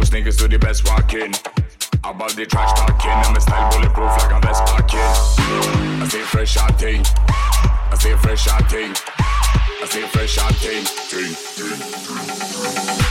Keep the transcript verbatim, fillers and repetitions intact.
sneakers to the best walking. Above the trash talking, and my style bulletproof like a vest pocket. I say fresh and ting, I say fresh and ting, I say fresh and ting, ting, ting, ting.